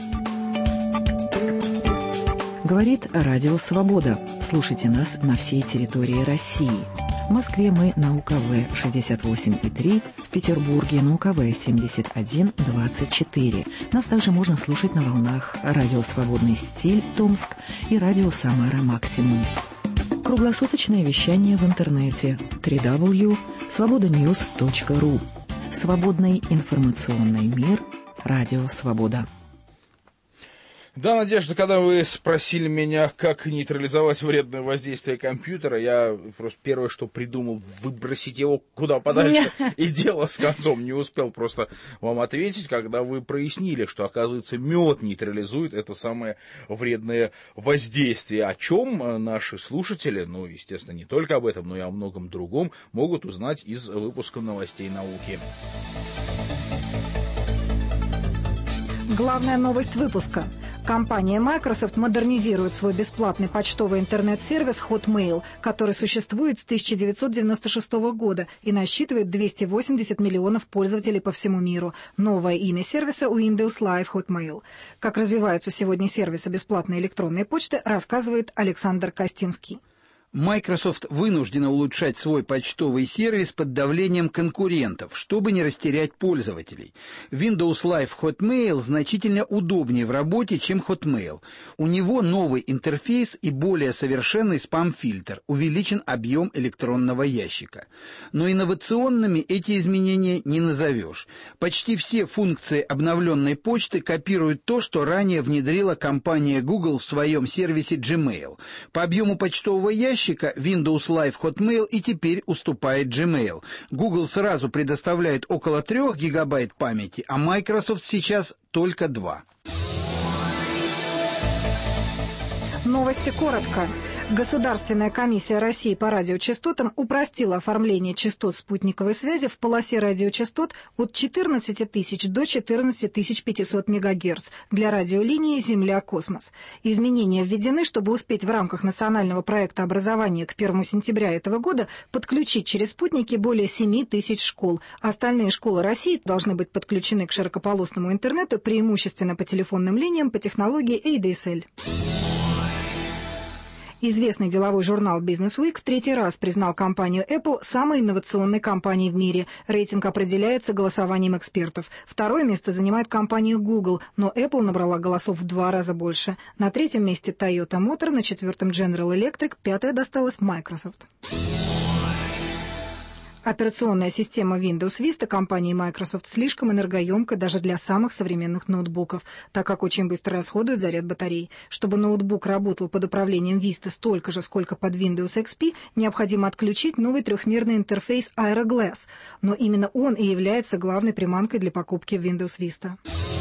Говорит Радио Свобода. Слушайте нас на всей территории России. В Москве мы на УКВ 68,3, в Петербурге на УКВ 71,24. Нас также можно слушать на волнах Радио Свободный стиль Томск и Радио Самара Максимум. Круглосуточное вещание в интернете www.svobodanews.ru. Свободный информационный мир. Радио Свобода. Да, Надежда, когда вы спросили меня, как нейтрализовать вредное воздействие компьютера, я просто первое, что придумал, выбросить его куда подальше, и дело с концом. Не успел просто вам ответить, когда вы прояснили, что, оказывается, мед нейтрализует это самое вредное воздействие. О чем наши слушатели, ну, естественно, не только об этом, но и о многом другом, могут узнать из выпуска новостей науки. Главная новость выпуска. Компания Microsoft модернизирует свой бесплатный почтовый интернет-сервис Hotmail, который существует с 1996 года и насчитывает 280 миллионов пользователей по всему миру. Новое имя сервиса Windows Live Hotmail. Как развиваются сегодня сервисы бесплатной электронной почты, рассказывает Александр Костинский. Microsoft вынуждена улучшать свой почтовый сервис под давлением конкурентов, чтобы не растерять пользователей. Windows Live Hotmail значительно удобнее в работе, чем Hotmail. У него новый интерфейс и более совершенный спам-фильтр, увеличен объем электронного ящика. Но инновационными эти изменения не назовешь. Почти все функции обновленной почты копируют то, что ранее внедрила компания Google в своем сервисе Gmail. По объему почтового ящика Windows Live Hotmail и теперь уступает Gmail. Google сразу предоставляет около 3 гигабайт памяти, а Microsoft сейчас только 2. Новости коротко. Государственная комиссия России по радиочастотам упростила оформление частот спутниковой связи в полосе радиочастот от 14 тысяч до 14 500 МГц для радиолинии «Земля-космос». Изменения введены, чтобы успеть в рамках национального проекта образования к 1 сентября этого года подключить через спутники более 7 тысяч школ. Остальные школы России должны быть подключены к широкополосному интернету преимущественно по телефонным линиям по технологии ADSL. Известный деловой журнал Business Week в третий раз признал компанию Apple самой инновационной компанией в мире. Рейтинг определяется голосованием экспертов. Второе место занимает компания Google, но Apple набрала голосов в 2 раза больше. На третьем месте Toyota Motor, на четвертом General Electric, пятое досталось Microsoft. Операционная система Windows Vista компании Microsoft слишком энергоемкая даже для самых современных ноутбуков, так как очень быстро расходует заряд батарей. Чтобы ноутбук работал под управлением Vista столько же, сколько под Windows XP, необходимо отключить новый трехмерный интерфейс Aero Glass, но именно он и является главной приманкой для покупки Windows Vista.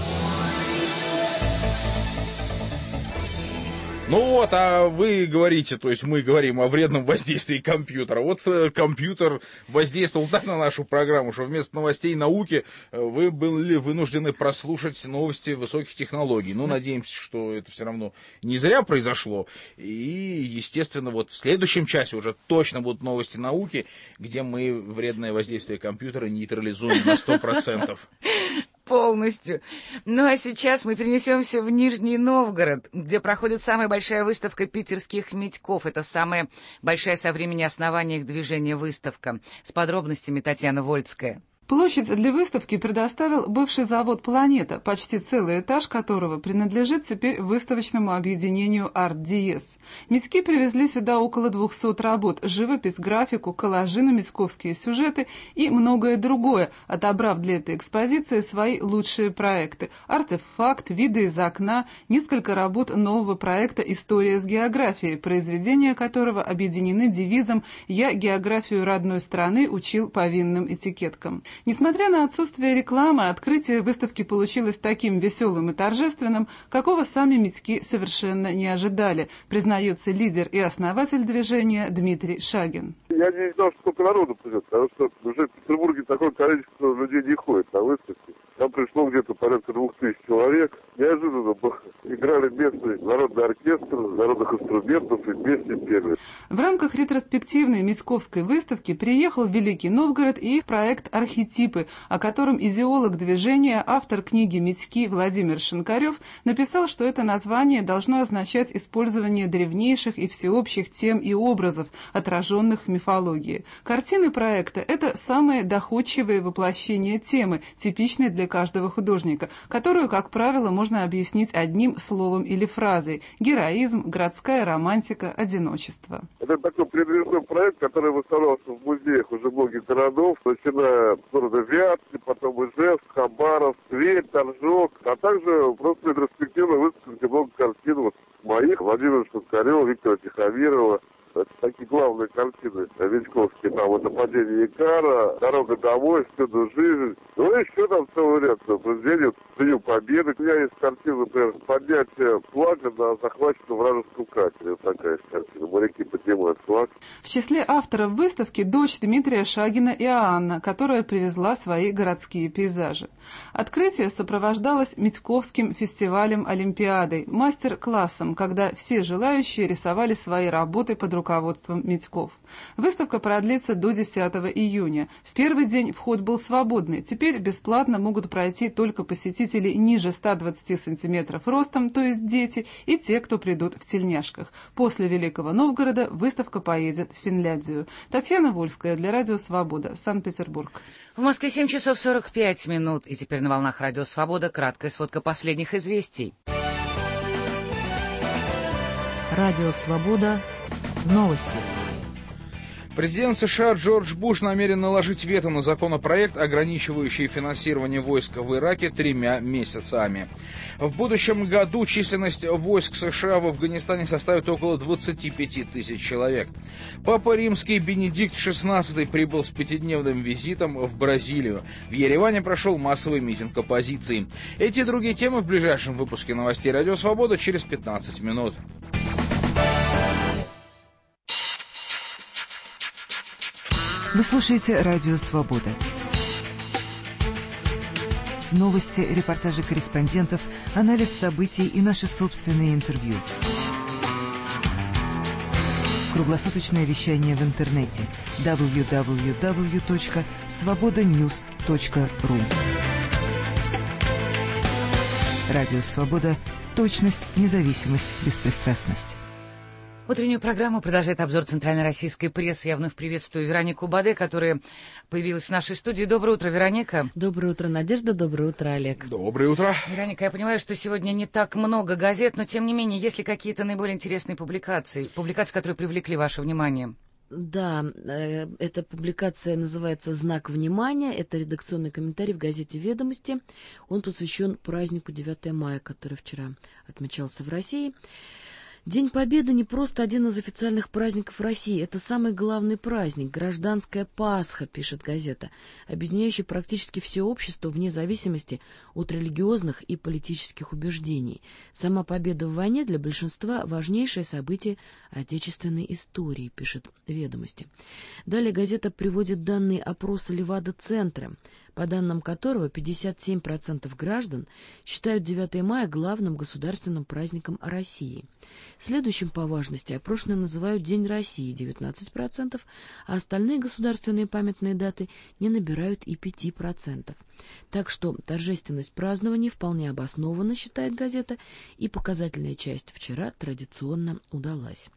Ну вот, а вы говорите, то есть мы говорим о вредном воздействии компьютера. Вот компьютер воздействовал так на нашу программу, что вместо новостей науки вы были вынуждены прослушать новости высоких технологий. Ну, надеемся, что это все равно не зря произошло. И, естественно, вот в следующем часе уже точно будут новости науки, где мы вредное воздействие компьютера нейтрализуем на 100%. Полностью. Ну а сейчас мы перенесемся в Нижний Новгород, где проходит самая большая выставка питерских медьков. Это самая большая со времени основания их движения выставка. С подробностями Татьяна Вольцкая. Площадь для выставки предоставил бывший завод «Планета», почти целый этаж которого принадлежит теперь выставочному объединению «Арт-Диез». Медьки привезли сюда около 200 работ, живопись, графику, коллажи на медьковские сюжеты и многое другое, отобрав для этой экспозиции свои лучшие проекты. Артефакт, виды из окна, несколько работ нового проекта «История с географией», произведения которого объединены девизом «Я географию родной страны учил по винным этикеткам». Несмотря на отсутствие рекламы, открытие выставки получилось таким веселым и торжественным, какого сами медьки совершенно не ожидали, признается лидер и основатель движения Дмитрий Шагин. Я не знал, что столько народу придет, потому что уже в Петербурге такое количество людей не ходит на выставке. Там пришло где-то порядка 2000 человек. Неожиданно играли местный народный оркестр народных инструментов и песни пели. В рамках ретроспективной Медьковской выставки приехал в Великий Новгород и их проект «Архетипы», о котором идеолог движения, автор книги «Медьки» Владимир Шинкарев написал, что это название должно означать использование древнейших и всеобщих тем и образов, отраженных в мифологии. Картины проекта – это самые доходчивые воплощения темы, типичной для каждого художника, которую, как правило, можно объяснить одним словом или фразой: героизм, городская романтика, одиночество. Это такой предвзятый проект, который выставлялся в музеях уже многих городов, начиная с города Вятки, потом Ижевск, Хабаровск, Тверь, Торжок, а также просто ретроспективно выставка, где много картин вот моих, Владимира Шинкарева, Виктора Тихомирова. Это такие главные картины медьковские. Там это «Падение Икара», «Дорога домой», «Всюду жизнь». Ну и еще там целый ряд произведений. «Дню Победы». У меня есть картина, например, «Поднятие флага на захваченном вражеском катере». Вот такая есть картина. Моряки поднимают флаг. В числе авторов выставки дочь Дмитрия Шагина Иоанна, которая привезла свои городские пейзажи. Открытие сопровождалось Медьковским фестивалем Олимпиадой, мастер-классом, когда все желающие рисовали свои работы под руководством Медьков. Выставка продлится до 10 июня. В первый день вход был свободный. Теперь бесплатно могут пройти только посетители ниже 120 сантиметров ростом, то есть дети, и те, кто придут в тельняшках. После Великого Новгорода выставка поедет в Финляндию. Татьяна Вольская для Радио Свобода, Санкт-Петербург. В Москве 7 часов 45 минут. И теперь на волнах Радио Свобода краткая сводка последних известий. Радио Свобода. Новости. Президент США Джордж Буш намерен наложить вето на законопроект, ограничивающий финансирование войск в Ираке 3 месяцами. В будущем году численность войск США в Афганистане составит около 25 тысяч человек. Папа Римский Бенедикт XVI прибыл с 5-дневным визитом в Бразилию. В Ереване прошел массовый митинг оппозиции. Эти и другие темы в ближайшем выпуске новостей Радио Свобода через 15 минут. Вы слушаете «Радио Свобода». Новости, репортажи корреспондентов, анализ событий и наши собственные интервью. Круглосуточное вещание в интернете www.svobodanews.ru. Радио Свобода. Точность, независимость, беспристрастность. Утреннюю программу продолжает обзор центральнороссийской прессы. Я вновь приветствую Веронику Баде, которая появилась в нашей студии. Доброе утро, Вероника. Доброе утро, Надежда. Доброе утро, Олег. Доброе утро. Вероника, я понимаю, что сегодня не так много газет, но тем не менее, есть ли какие-то наиболее интересные публикации, которые привлекли ваше внимание? Да, эта публикация называется «Знак внимания». Это редакционный комментарий в газете «Ведомости». Он посвящен празднику 9 мая, который вчера отмечался в России. День Победы не просто один из официальных праздников России. Это самый главный праздник, гражданская Пасха, пишет газета, объединяющий практически все общество вне зависимости от религиозных и политических убеждений. Сама победа в войне для большинства важнейшее событие отечественной истории, пишет «Ведомости». Далее газета приводит данные опроса Левада-центра, по данным которого 57% граждан считают 9 мая главным государственным праздником России. Следующим по важности опрошенные называют День России 19%, а остальные государственные памятные даты не набирают и 5%. Так что торжественность празднования вполне обоснована, считает газета, и показательная часть вчера традиционно удалась.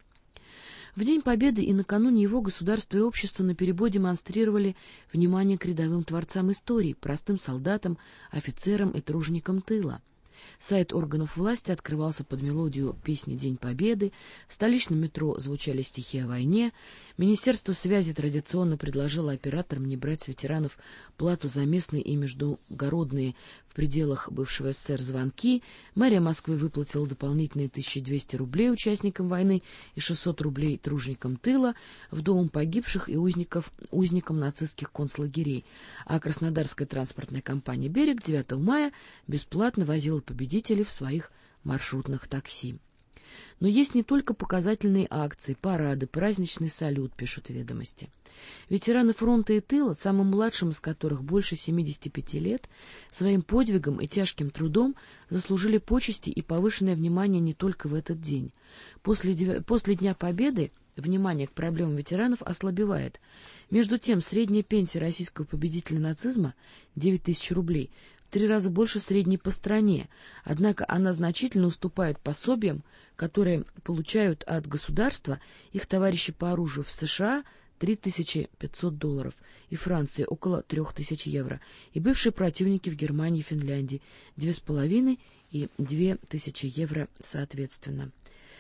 В День Победы и накануне его государство и общество наперебой демонстрировали внимание к рядовым творцам истории, простым солдатам, офицерам и труженикам тыла. Сайт органов власти открывался под мелодию песни «День Победы», в столичном метро звучали стихи о войне, Министерство связи традиционно предложило операторам не брать с ветеранов плату за местные и междугородные в пределах бывшего СССР звонки, мэрия Москвы выплатила дополнительные 1200 рублей участникам войны и 600 рублей труженикам тыла, вдовам погибших и узникам нацистских концлагерей, а Краснодарская транспортная компания «Берег» 9 мая бесплатно возила победителей в своих маршрутных такси. Но есть не только показательные акции, парады, праздничный салют, пишут «Ведомости». Ветераны фронта и тыла, самым младшим из которых больше 75 лет, своим подвигом и тяжким трудом заслужили почести и повышенное внимание не только в этот день. После Дня Победы внимание к проблемам ветеранов ослабевает. Между тем, средняя пенсия российского победителя нацизма – 9 тысяч рублей – в 3 раза больше средней по стране, однако она значительно уступает пособиям, которые получают от государства их товарищи по оружию в США – $3500 и Франции около 3000 евро, и бывшие противники в Германии и Финляндии 2500 и 2000 евро соответственно.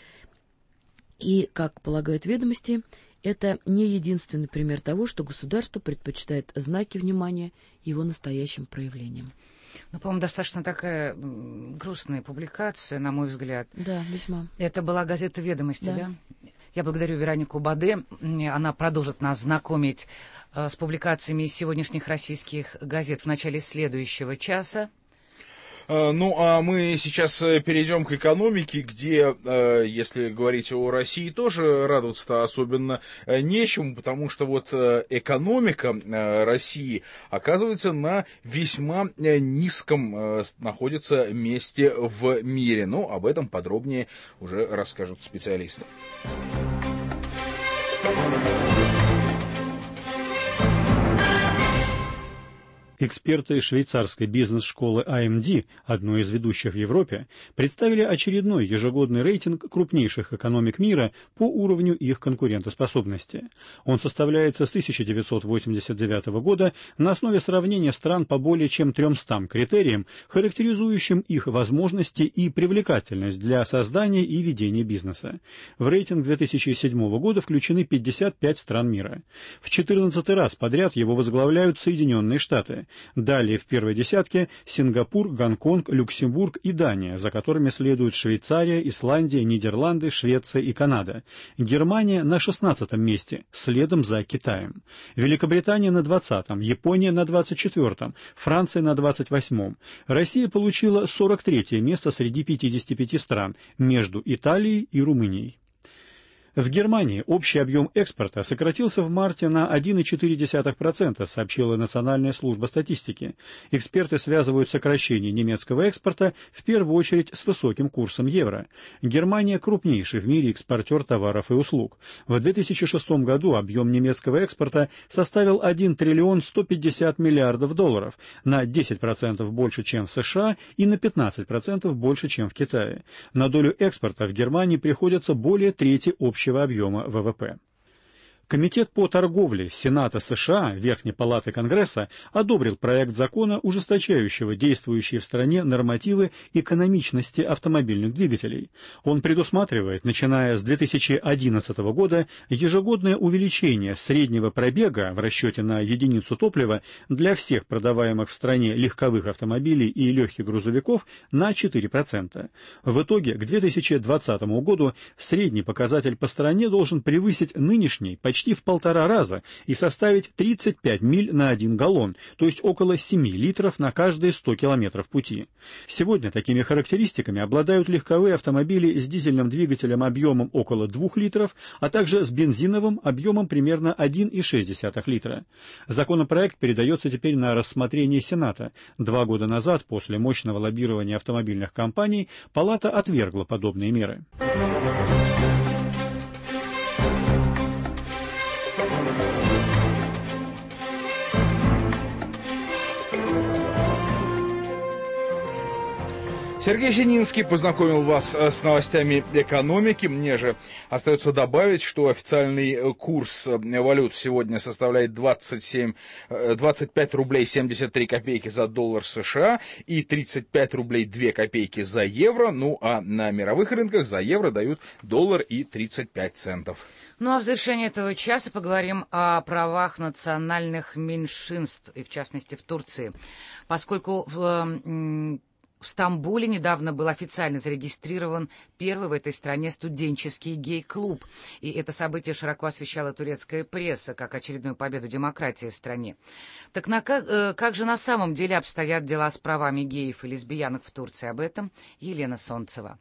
И, как полагают «Ведомости», это не единственный пример того, что государство предпочитает знаки внимания его настоящим проявлениям. Ну, по-моему, достаточно такая грустная публикация, на мой взгляд. Да, весьма. Это была газета «Ведомости», да? Я благодарю Веронику Баде. Она продолжит нас знакомить с публикациями из сегодняшних российских газет в начале следующего часа. Ну, а мы сейчас перейдем к экономике, где, если говорить о России, тоже радоваться-то особенно нечему, потому что вот экономика России, оказывается, на весьма низком находится месте в мире. Но об этом подробнее уже расскажут специалисты. Эксперты швейцарской бизнес-школы AMD, одной из ведущих в Европе, представили очередной ежегодный рейтинг крупнейших экономик мира по уровню их конкурентоспособности. Он составляется с 1989 года на основе сравнения стран по более чем 300 критериям, характеризующим их возможности и привлекательность для создания и ведения бизнеса. В рейтинг 2007 года включены 55 стран мира. В 14-й раз подряд его возглавляют Соединенные Штаты. Далее в первой десятке Сингапур, Гонконг, Люксембург и Дания, за которыми следуют Швейцария, Исландия, Нидерланды, Швеция и Канада. Германия на 16-м месте, следом за Китаем. Великобритания на 20-м, Япония на 24-м, Франция на 28-м. Россия получила 43-е место среди 55 стран, между Италией и Румынией. В Германии общий объем экспорта сократился в марте на 1,4%, сообщила Национальная служба статистики. Эксперты связывают сокращение немецкого экспорта в первую очередь с высоким курсом евро. Германия крупнейший в мире экспортер товаров и услуг. В 2006 году объем немецкого экспорта составил 1 триллион 150 миллиардов долларов, на 10% больше, чем в США, и на 15% больше, чем в Китае. На долю экспорта в Германии приходится более трети общего объема ВВП. Комитет по торговле Сената США, Верхней палаты Конгресса, одобрил проект закона, ужесточающего действующие в стране нормативы экономичности автомобильных двигателей. Он предусматривает, начиная с 2011 года, ежегодное увеличение среднего пробега в расчете на единицу топлива для всех продаваемых в стране легковых автомобилей и легких грузовиков на 4%. В итоге к 2020 году средний показатель по стране должен превысить нынешний почти в 1,5 раза и составить 35 миль на 1 галлон, то есть около 7 литров на каждые 100 километров пути. Сегодня такими характеристиками обладают легковые автомобили с дизельным двигателем объемом около 2 литров, а также с бензиновым объемом примерно 1,6 литра. Законопроект передается теперь на рассмотрение Сената. 2 года назад, после мощного лоббирования автомобильных компаний, Палата отвергла подобные меры. Сергей Сининский познакомил вас с новостями экономики. Мне же остается добавить, что официальный курс валют сегодня составляет 25 рублей 73 копейки за доллар США и 35 рублей 2 копейки за евро. Ну а на мировых рынках за евро дают $1 и 35 центов. Ну а в завершении этого часа поговорим о правах национальных меньшинств, и в частности в Турции, поскольку в Стамбуле недавно был официально зарегистрирован первый в этой стране студенческий гей-клуб. И это событие широко освещала турецкая пресса как очередную победу демократии в стране. Так как же на самом деле обстоят дела с правами геев и лесбиянок в Турции? Об этом Елена Солнцева.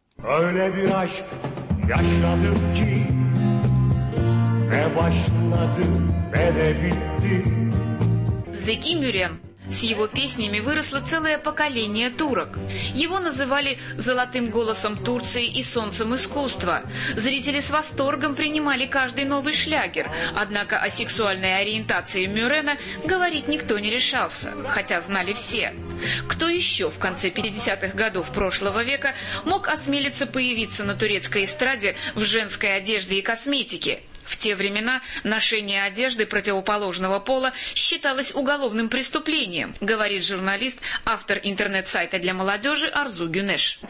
Зеки Мюррем. С его песнями выросло целое поколение турок. Его называли «золотым голосом Турции» и «солнцем искусства». Зрители с восторгом принимали каждый новый шлягер, однако о сексуальной ориентации Мюррена говорить никто не решался, хотя знали все. Кто еще в конце 50-х годов прошлого века мог осмелиться появиться на турецкой эстраде в женской одежде и косметике? В те времена ношение одежды противоположного пола считалось уголовным преступлением, говорит журналист, автор интернет-сайта для молодежи Арзу Гюнеш.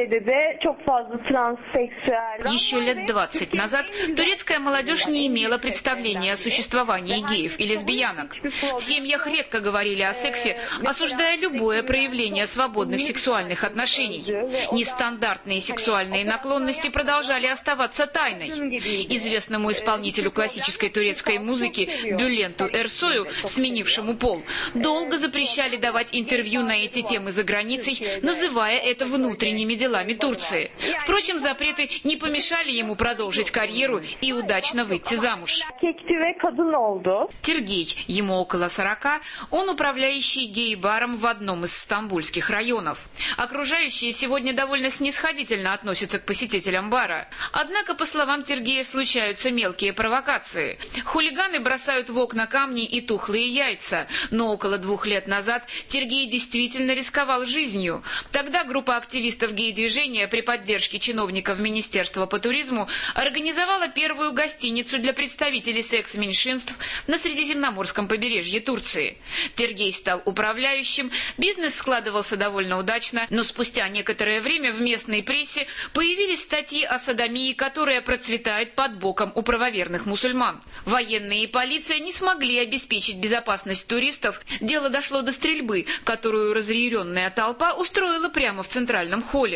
Еще лет 20 назад турецкая молодежь не имела представления о существовании геев и лесбиянок. В семьях редко говорили о сексе, осуждая любое проявление свободных сексуальных отношений. Нестандартные сексуальные наклонности продолжали оставаться тайной. Известному исполнителю классической турецкой музыки Бюленту Эрсою, сменившему пол, долго запрещали давать интервью на эти темы за границей, называя это внутренними делами Турции. Впрочем, запреты не помешали ему продолжить карьеру и удачно выйти замуж. Тергей, ему около 40, он управляющий гей-баром в одном из стамбульских районов. Окружающие сегодня довольно снисходительно относятся к посетителям бара. Однако, по словам Тергея, случаются мелкие провокации. Хулиганы бросают в окна камни и тухлые яйца. Но около 2 лет назад Тергей действительно рисковал жизнью. Тогда группа активистов гей-движения при поддержке чиновников Министерства по туризму организовала первую гостиницу для представителей секс-меньшинств на Средиземноморском побережье Турции. Тергей стал управляющим, бизнес складывался довольно удачно, но спустя некоторое время в местной прессе появились статьи о содомии, которая процветает под боком у правоверных мусульман. Военные и полиция не смогли обеспечить безопасность туристов. Дело дошло до стрельбы, которую разъяренная толпа устроила прямо в центральном холле.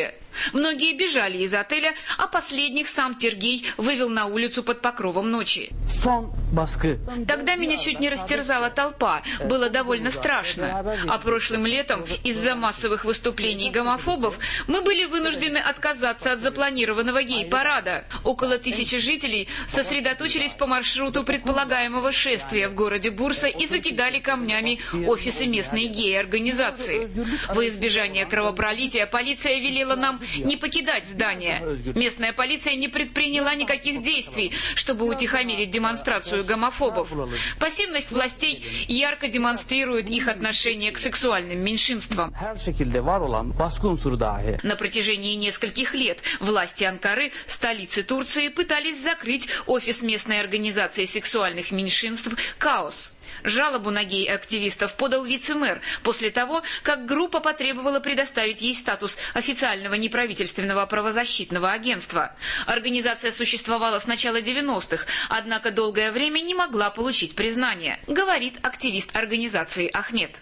отеле. Многие бежали из отеля, а последних сам Тергей вывел на улицу под покровом ночи. Тогда меня чуть не растерзала толпа, было довольно страшно. А прошлым летом из-за массовых выступлений гомофобов мы были вынуждены отказаться от запланированного гей-парада. Около 1000 жителей сосредоточились по маршруту предполагаемого шествия в городе Бурса и закидали камнями офисы местной гей-организации. Во избежание кровопролития полиция велела нам не покидать здание. Местная полиция не предприняла никаких действий, чтобы утихомирить демонстрацию гомофобов. Пассивность властей ярко демонстрирует их отношение к сексуальным меньшинствам. На протяжении нескольких лет власти Анкары, столицы Турции, пытались закрыть офис местной организации сексуальных меньшинств «Каос». Жалобу на гей-активистов подал вице-мэр после того, как группа потребовала предоставить ей статус официального неправительственного правозащитного агентства. Организация существовала с начала 90-х, однако долгое время не могла получить признание, говорит активист организации Ахмед.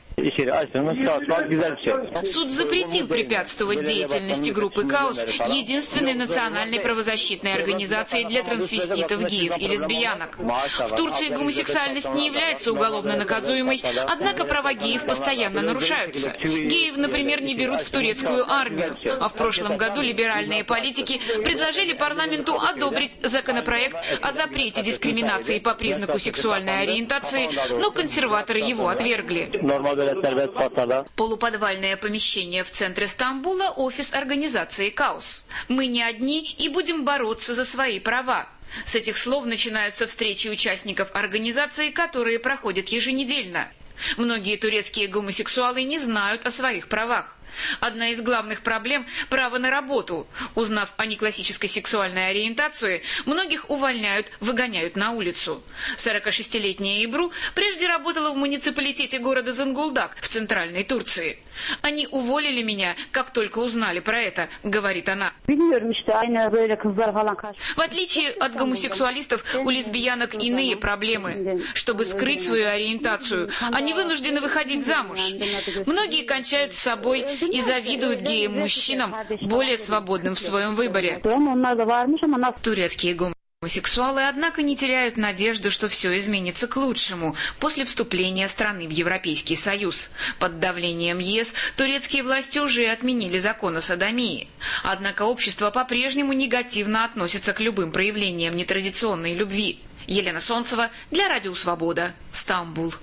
Суд запретил препятствовать деятельности группы «Каос», единственной национальной правозащитной организации для трансвеститов, геев и лесбиянок. В Турции гомосексуальность не является уголовно наказуемой, однако права геев постоянно нарушаются. Геев, например, не берут в турецкую армию. А в прошлом году либеральные политики предложили парламенту одобрить законопроект о запрете дискриминации по признаку сексуальной ориентации, но консерваторы его отвергли. Полуподвальное помещение в центре Стамбула – офис организации «Каос». Мы не одни и будем бороться за свои права. С этих слов начинаются встречи участников организации, которые проходят еженедельно. Многие турецкие гомосексуалы не знают о своих правах. Одна из главных проблем – право на работу. Узнав о неклассической сексуальной ориентации, многих увольняют, выгоняют на улицу. 46-летняя Ибру прежде работала в муниципалитете города Зонгулдак в центральной Турции. «Они уволили меня, как только узнали про это», — говорит она. В отличие от гомосексуалистов, у лесбиянок иные проблемы. Чтобы скрыть свою ориентацию, они вынуждены выходить замуж. Многие кончают с собой и завидуют геям-мужчинам, более свободным в своем выборе. Турецкие гомосексуалы, однако, не теряют надежду, что все изменится к лучшему после вступления страны в Европейский Союз. Под давлением ЕС турецкие власти уже отменили закон о содомии. Однако общество по-прежнему негативно относится к любым проявлениям нетрадиционной любви. Елена Солнцева для Радио Свобода, Стамбул.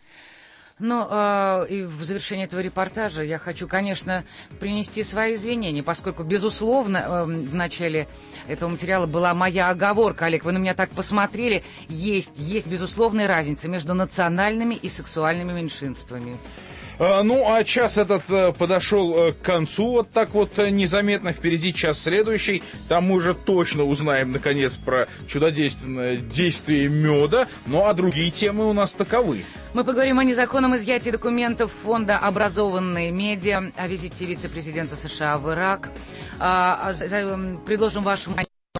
Но и в завершении этого репортажа я хочу, конечно, принести свои извинения, поскольку, безусловно, в начале этого материала была моя оговорка. Олег, вы на меня так посмотрели. Есть безусловная разница между национальными и сексуальными меньшинствами. Ну, а час этот подошел к концу вот так вот незаметно. Впереди час следующий. Там мы уже точно узнаем, наконец, про чудодейственное действие меда. Ну, а другие темы у нас таковы. Мы поговорим о незаконном изъятии документов фонда «Образованные медиа», о визите вице-президента США в Ирак. Предложим вашему...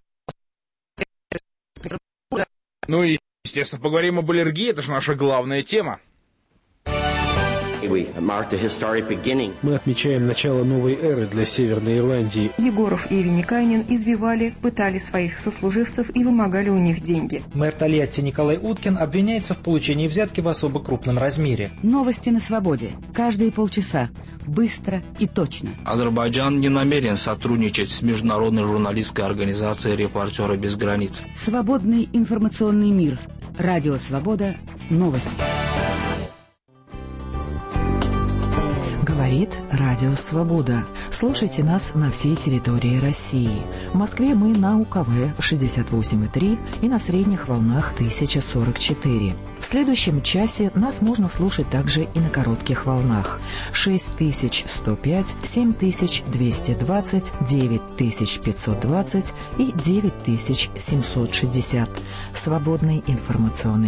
Ну и, естественно, поговорим об аллергии. Это же наша главная тема. Мы отмечаем начало новой эры для Северной Ирландии. Егоров и Вениканин избивали, пытали своих сослуживцев и вымогали у них деньги. Мэр Тольятти Николай Уткин обвиняется в получении взятки в особо крупном размере. Новости на свободе. Каждые полчаса. Быстро и точно. Азербайджан не намерен сотрудничать с международной журналистской организацией «Репортеры без границ». Свободный информационный мир. Радио Свобода. Новости. Говорит Радио Свобода. Слушайте нас на всей территории России. В Москве мы на УКВ 68,3 и на средних волнах 1044. В следующем часе нас можно слушать также и на коротких волнах 6105, 7220, 9520 и 9760. Свободный информационный